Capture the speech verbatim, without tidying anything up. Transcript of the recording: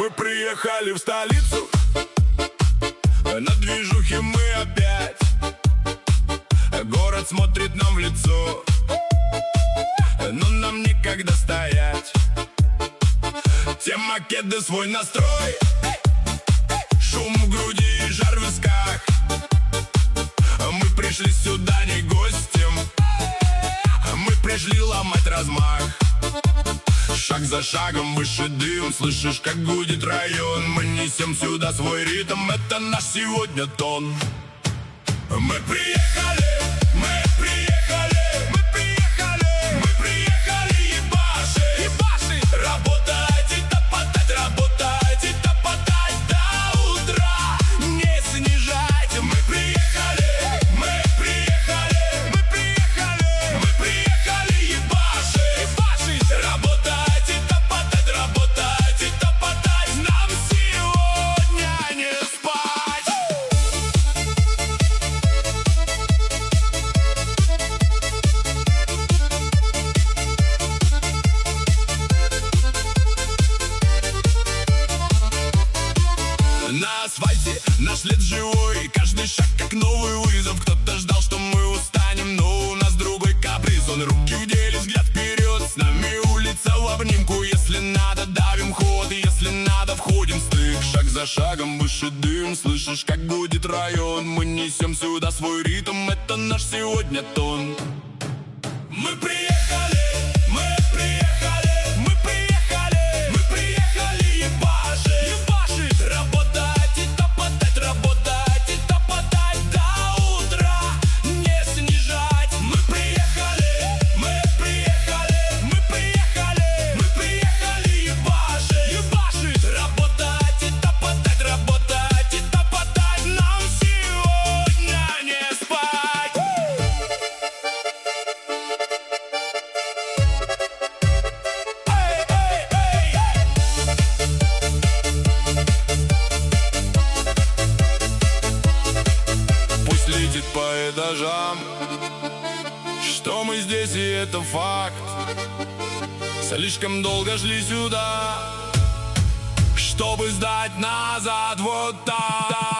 Мы приехали в столицу, на движухе мы опять. Город смотрит нам в лицо, но нам некогда стоять. Те макеты, свой настрой, шум в груди и жар в висках. Мы пришли сюда не гостем, мы пришли ломать размах. Шаг за шагом выше дым, слышишь, как гудит район. Мы несем сюда свой ритм, это наш сегодня тон. Мы приехали, мы приехали, мы приехали, мы приехали ебашить, ебашить. Работать и топотать, работать и топотать до утра, не снижать. Мы приехали, мы приехали, мы приехали, мы приехали ебашить, ебашить. Работать и топотать, работать и топотать, нам сегодня не спать. На асфальте наш лед живой, каждый шаг как новый вызов. Кто-то ждал, что мы устанем, но у нас другой каприз. Он руки в деле, взгляд вперед, с нами улица в обнимку. Если надо, давим ход, если надо, входим в стык. Шаг за шагом выше дым, слышишь, как гудит район. Мы несем сюда свой ритм, это наш сегодня тон. Мы приехали, мы приехали, мы приехали, мы приехали ебашить, ебашить. Работать и топотать, работать и топотать до утра, не снижать. Мы приехали, мы приехали, мы приехали, мы приехали ебашить, ебашить. Работать и топотать, работать и топотать, нам сегодня не спать. Эй, эй, эй, эй. Пусть летит по этажам, что мы здесь, и это факт. Слишком долго шли сюда, чтобы сдать назад вот так.